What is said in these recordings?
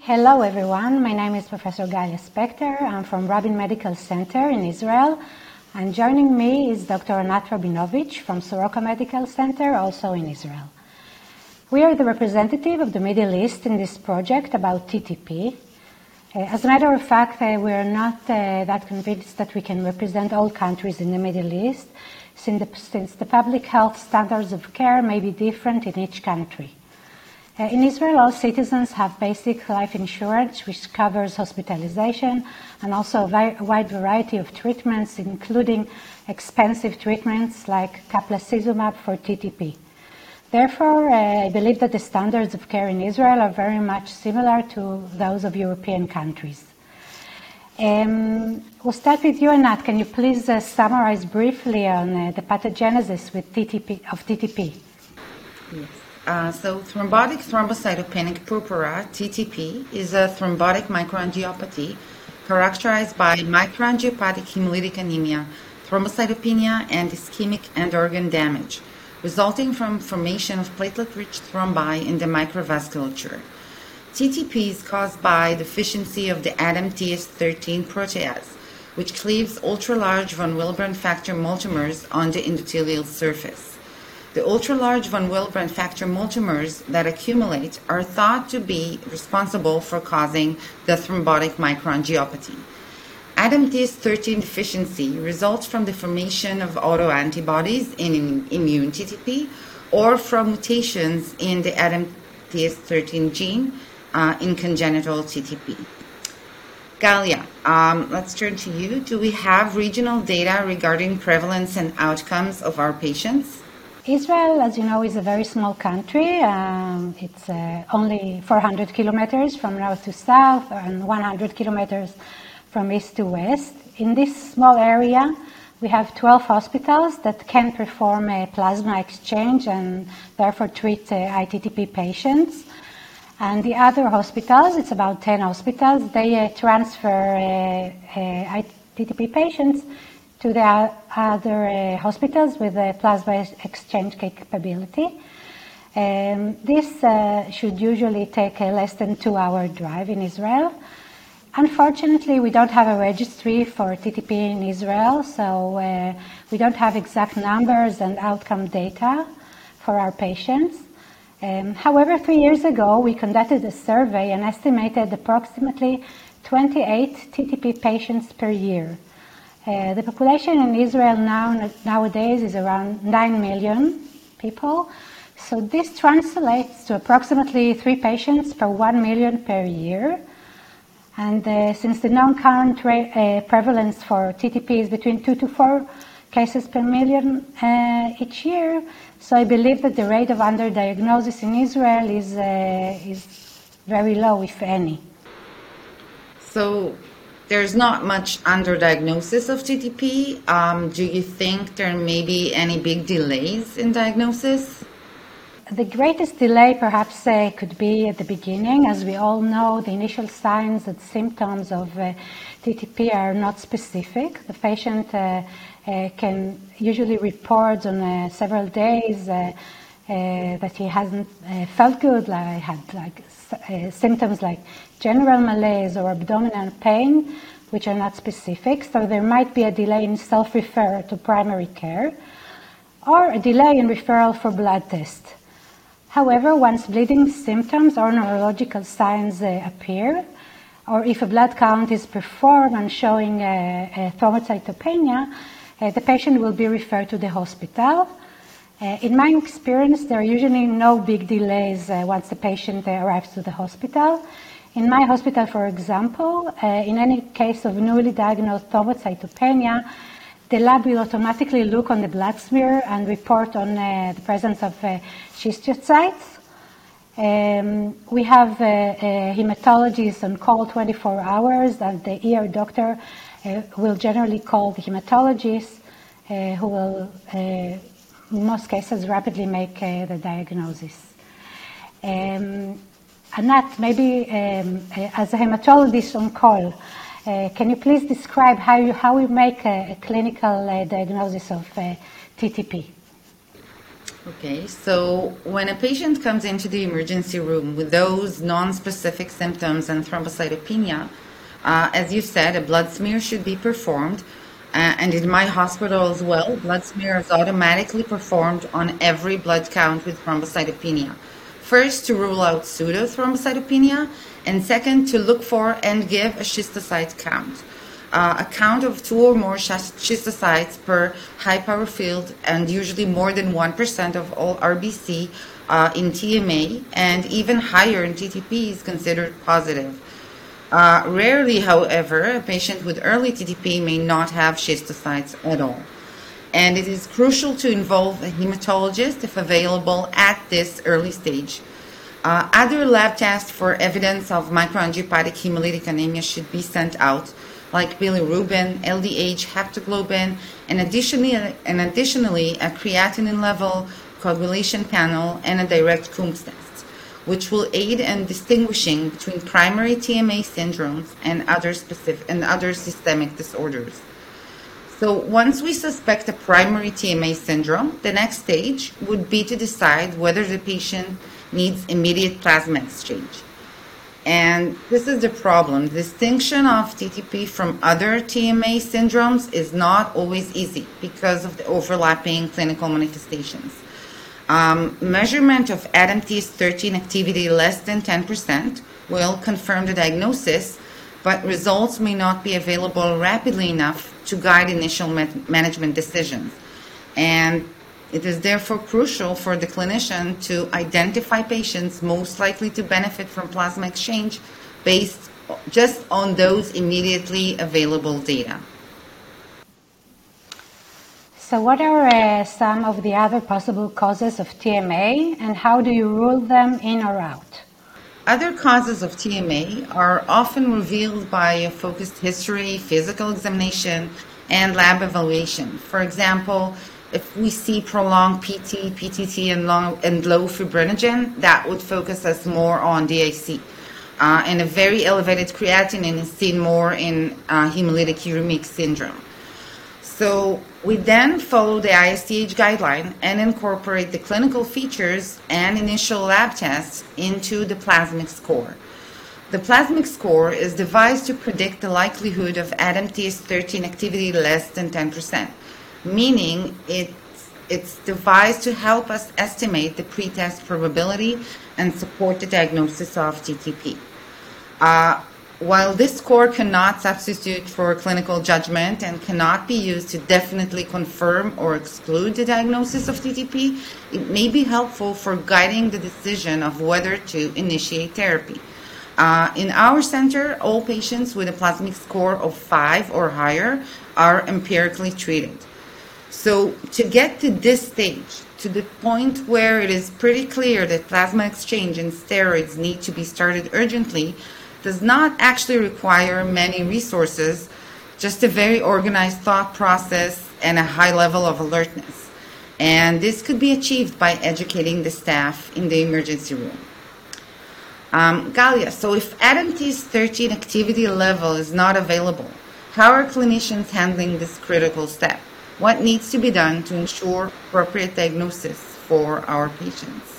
Hello everyone, my name is Professor Galia Spector. I'm from Rabin Medical Center in Israel, and joining me is Dr. Anat Rabinovich from Soroka Medical Center, also in Israel. We are the representative of the Middle East in this project about TTP. As a matter of fact, we are not that convinced that we can represent all countries in the Middle East, since the public health standards of care may be different in each country. In Israel, all citizens have basic life insurance, which covers hospitalization and also a wide variety of treatments, including expensive treatments like Caplacizumab for TTP. Therefore, I believe that the standards of care in Israel are very much similar to those of European countries. We'll start with you, Anat. Can you please summarize briefly on the pathogenesis with TTP? Yes. So thrombotic thrombocytopenic purpura, TTP, is a thrombotic microangiopathy characterized by microangiopathic hemolytic anemia, thrombocytopenia, and ischemic end organ damage, resulting from formation of platelet-rich thrombi in the microvasculature. TTP is caused by deficiency of the ADAMTS13 protease, which cleaves ultra-large von Willebrand factor multimers on the endothelial surface. The ultra-large von Willebrand factor multimers that accumulate are thought to be responsible for causing the thrombotic microangiopathy. ADAMTS13 deficiency results from the formation of autoantibodies in immune TTP or from mutations in the ADAMTS13 gene in congenital TTP. Galia, let's turn to you. Do we have regional data regarding prevalence and outcomes of our patients? Israel, as you know, is a very small country. It's only 400 kilometers from north to south and 100 kilometers from east to west. In this small area, we have 12 hospitals that can perform a plasma exchange and therefore treat ITTP patients. And the other hospitals, it's about 10 hospitals, they transfer ITTP patients to the other hospitals with a plasma exchange capability. This should usually take a less than 2-hour drive in Israel. Unfortunately, we don't have a registry for TTP in Israel, so we don't have exact numbers and outcome data for our patients. However, 3 years ago, we conducted a survey and estimated approximately 28 TTP patients per year. The population in Israel nowadays is around 9 million people. So this translates to approximately 3 patients per 1 million per year. And since the known current prevalence for TTP is between 2 to 4 cases per million each year, so I believe that the rate of underdiagnosis in Israel is very low, if any. So there's not much underdiagnosis of TTP. Do you think there may be any big delays in diagnosis? The greatest delay perhaps could be at the beginning. As we all know, the initial signs and symptoms of TTP are not specific. The patient can usually report on several days that he hasn't felt good, had symptoms like general malaise or abdominal pain, which are not specific. So there might be a delay in self-referral to primary care or a delay in referral for blood test. However, once bleeding symptoms or neurological signs appear, or if a blood count is performed and showing thrombocytopenia, the patient will be referred to the hospital. In my experience, there are usually no big delays once the patient arrives to the hospital. In my hospital, for example, in any case of newly diagnosed thrombocytopenia, the lab will automatically look on the blood smear and report on the presence of schistocytes. We have hematologists on call 24 hours, and the ER doctor will generally call the hematologist, who will, in most cases, rapidly make the diagnosis. Anat, maybe as a hematologist on call, can you please describe how we make a clinical diagnosis of TTP? Okay, so when a patient comes into the emergency room with those non-specific symptoms and thrombocytopenia, as you said, a blood smear should be performed. And in my hospital as well, blood smear is automatically performed on every blood count with thrombocytopenia. First, to rule out pseudo-thrombocytopenia, and second, to look for and give a schistocyte count. A count of 2 or more schistocytes per high power field, and usually more than 1% of all RBC in TMA, and even higher in TTP is considered positive. Rarely, however, a patient with early TTP may not have schistocytes at all. And it is crucial to involve a hematologist if available at this early stage. Other lab tests for evidence of microangiopathic hemolytic anemia should be sent out, like bilirubin, LDH, haptoglobin, and additionally a creatinine level, coagulation panel, and a direct Coombs test, which will aid in distinguishing between primary TMA syndromes and other systemic disorders. So once we suspect a primary TMA syndrome, the next stage would be to decide whether the patient needs immediate plasma exchange. And this is the problem. Distinction of TTP from other TMA syndromes is not always easy because of the overlapping clinical manifestations. Measurement of ADAMTS13 activity less than 10% will confirm the diagnosis, but results may not be available rapidly enough to guide initial management decisions. And it is therefore crucial for the clinician to identify patients most likely to benefit from plasma exchange based just on those immediately available data. So what are some of the other possible causes of TMA, and how do you rule them in or out? Other causes of TMA are often revealed by a focused history, physical examination, and lab evaluation. For example, if we see prolonged PT, PTT, and low fibrinogen, that would focus us more on DIC. And a very elevated creatinine is seen more in hemolytic uremic syndrome. So we then follow the ISTH guideline and incorporate the clinical features and initial lab tests into the plasmic score. The plasmic score is devised to predict the likelihood of ADAMTS13 activity less than 10%, meaning it's devised to help us estimate the pretest probability and support the diagnosis of TTP. While this score cannot substitute for clinical judgment and cannot be used to definitely confirm or exclude the diagnosis of TTP, it may be helpful for guiding the decision of whether to initiate therapy. In our center, all patients with a plasmic score of 5 or higher are empirically treated. So to get to this stage, to the point where it is pretty clear that plasma exchange and steroids need to be started urgently, does not actually require many resources, just a very organized thought process and a high level of alertness. And this could be achieved by educating the staff in the emergency room. Galia, so if ADAMTS13 activity level is not available, how are clinicians handling this critical step? What needs to be done to ensure appropriate diagnosis for our patients?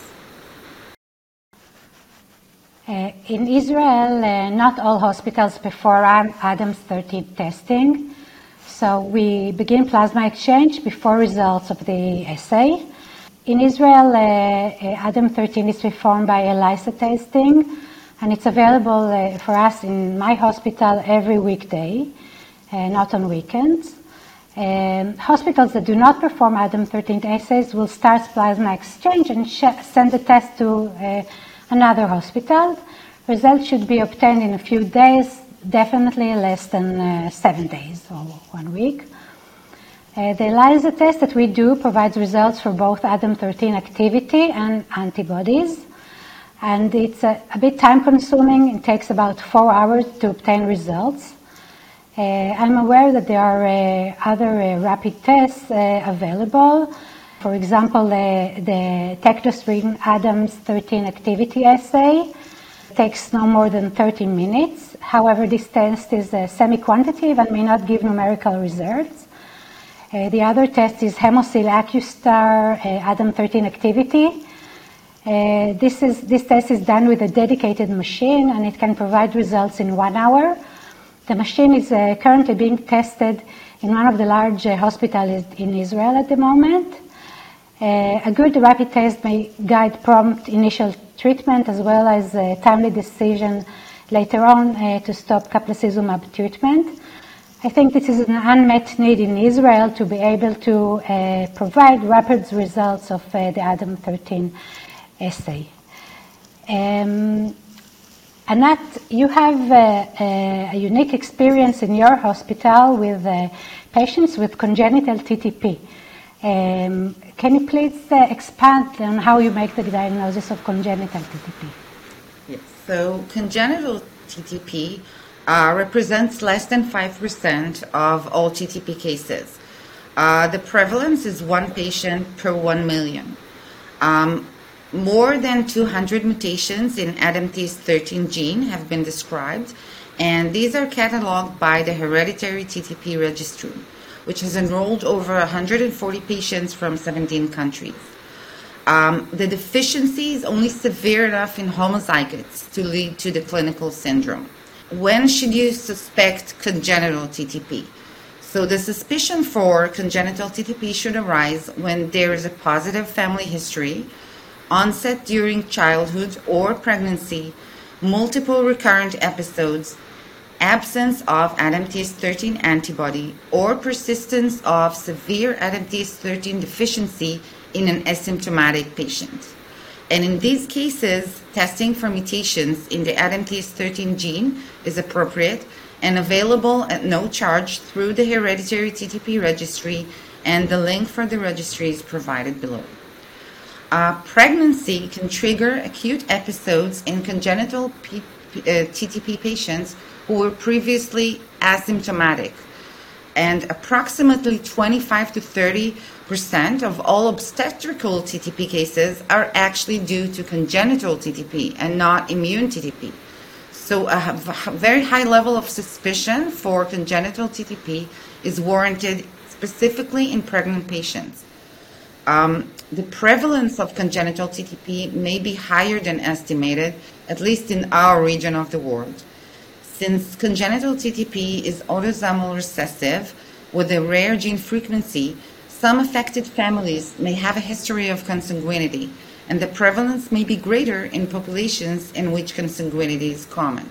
In Israel, not all hospitals perform ADAMTS13 testing, so we begin plasma exchange before results of the assay. In Israel, ADAMTS13 is performed by ELISA testing, and it's available for us in my hospital every weekday, not on weekends. Hospitals that do not perform ADAMTS13 assays will start plasma exchange and send the test to another hospital. Results should be obtained in a few days, definitely less than 7 days or 1 week. The ELISA test that we do provides results for both ADAMTS13 activity and antibodies. And it's a bit time consuming. It takes about 4 hours to obtain results. I'm aware that there are other rapid tests available. For example, the Tectostream ADAMTS13 activity assay takes no more than 30 minutes. However, this test is semi-quantitative and may not give numerical results. The other test is Hemosil Accustar ADAM13 activity. This test is done with a dedicated machine, and it can provide results in 1 hour. The machine is currently being tested in one of the large hospitals in Israel at the moment. A good rapid test may guide prompt initial treatment as well as a timely decision later on to stop caplacizumab treatment. I think this is an unmet need in Israel to be able to provide rapid results of the ADAM13 assay. Anat, you have a unique experience in your hospital with patients with congenital TTP. Can you please expand on how you make the diagnosis of congenital TTP? Yes. So congenital TTP represents less than 5% of all TTP cases. The prevalence is 1 patient per 1 million. More than 200 mutations in ADAMTS13 gene have been described, and these are cataloged by the Hereditary TTP Registry, which has enrolled over 140 patients from 17 countries. The deficiency is only severe enough in homozygotes to lead to the clinical syndrome. When should you suspect congenital TTP? So the suspicion for congenital TTP should arise when there is a positive family history, onset during childhood or pregnancy, multiple recurrent episodes, absence of ADAMTS13 antibody, or persistence of severe ADAMTS13 deficiency in an asymptomatic patient. And in these cases, testing for mutations in the ADAMTS13 gene is appropriate and available at no charge through the Hereditary TTP Registry, and the link for the registry is provided below. Pregnancy can trigger acute episodes in congenital TTP patients who were previously asymptomatic, and approximately 25 to 30% of all obstetrical TTP cases are actually due to congenital TTP and not immune TTP. So a very high level of suspicion for congenital TTP is warranted specifically in pregnant patients. The prevalence of congenital TTP may be higher than estimated, at least in our region of the world. Since congenital TTP is autosomal recessive with a rare gene frequency, some affected families may have a history of consanguinity, and the prevalence may be greater in populations in which consanguinity is common.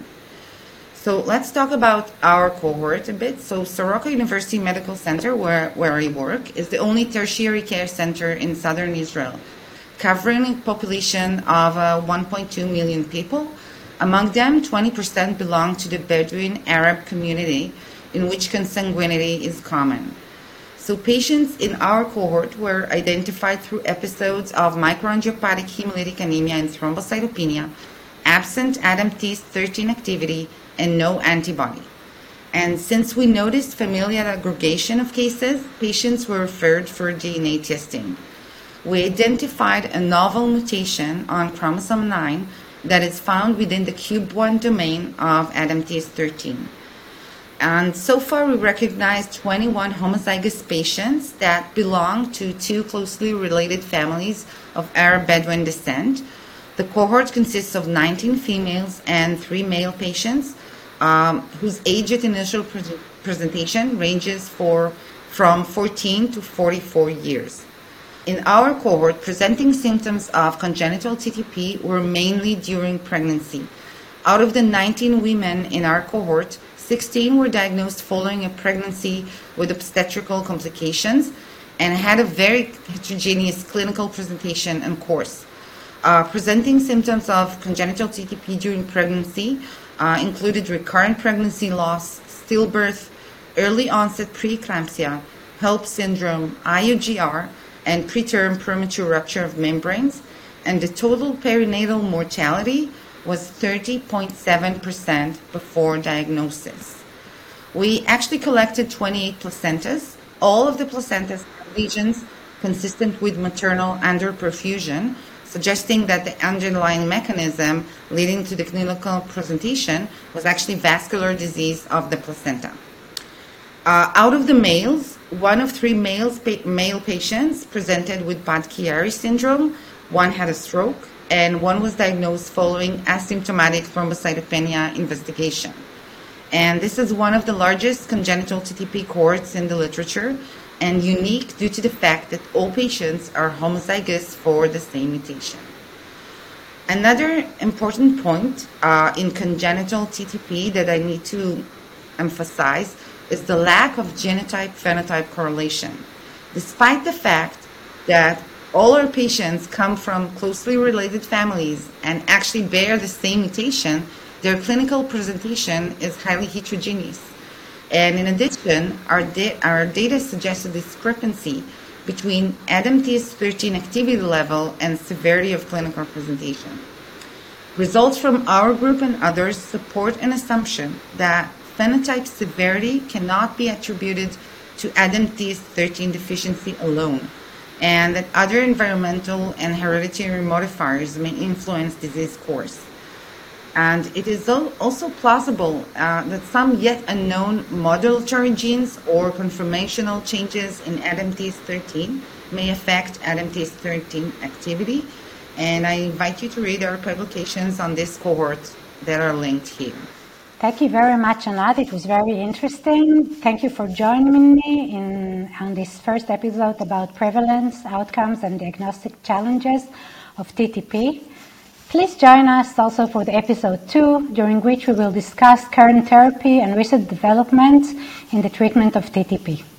So let's talk about our cohort a bit. So Soroka University Medical Center, where I work, is the only tertiary care center in southern Israel, covering a population of 1.2 million people. Among them, 20% belong to the Bedouin Arab community, in which consanguinity is common. So patients in our cohort were identified through episodes of microangiopathic hemolytic anemia and thrombocytopenia, absent ADAMTS13 activity, and no antibody. And since we noticed familial aggregation of cases, patients were referred for DNA testing. We identified a novel mutation on chromosome 9 that is found within the cube1 domain of ADAMTS13. And so far we recognized 21 homozygous patients that belong to 2 closely related families of Arab Bedouin descent. The cohort consists of 19 females and 3 male patients, whose age at initial presentation ranges from 14 to 44 years. In our cohort, presenting symptoms of congenital TTP were mainly during pregnancy. Out of the 19 women in our cohort, 16 were diagnosed following a pregnancy with obstetrical complications and had a very heterogeneous clinical presentation and course. Presenting symptoms of congenital TTP during pregnancy included recurrent pregnancy loss, stillbirth, early onset preeclampsia, HELLP syndrome, IUGR, and preterm premature rupture of membranes, and the total perinatal mortality was 30.7% before diagnosis. We actually collected 28 placentas. All of the placentas have lesions consistent with maternal underperfusion, suggesting that the underlying mechanism leading to the clinical presentation was actually vascular disease of the placenta. Out of the males, one of three male patients presented with Budd-Chiari syndrome, one had a stroke, and one was diagnosed following asymptomatic thrombocytopenia investigation. And this is one of the largest congenital TTP cohorts in the literature, and unique due to the fact that all patients are homozygous for the same mutation. Another important point in congenital TTP that I need to emphasize is the lack of genotype-phenotype correlation. Despite the fact that all our patients come from closely related families and actually bear the same mutation, their clinical presentation is highly heterogeneous. And in addition, our data suggests a discrepancy between ADAMTS13 activity level and severity of clinical presentation. Results from our group and others support an assumption that phenotype severity cannot be attributed to ADAMTS13 deficiency alone, and that other environmental and hereditary modifiers may influence disease course. And it is also plausible that some yet unknown modulatory genes or conformational changes in ADAMTS13 may affect ADAMTS13 activity. And I invite you to read our publications on this cohort that are linked here. Thank you very much, Anat. It was very interesting. Thank you for joining me on this first episode about prevalence, outcomes, and diagnostic challenges of TTP. Please join us also for the episode 2, during which we will discuss current therapy and recent developments in the treatment of TTP.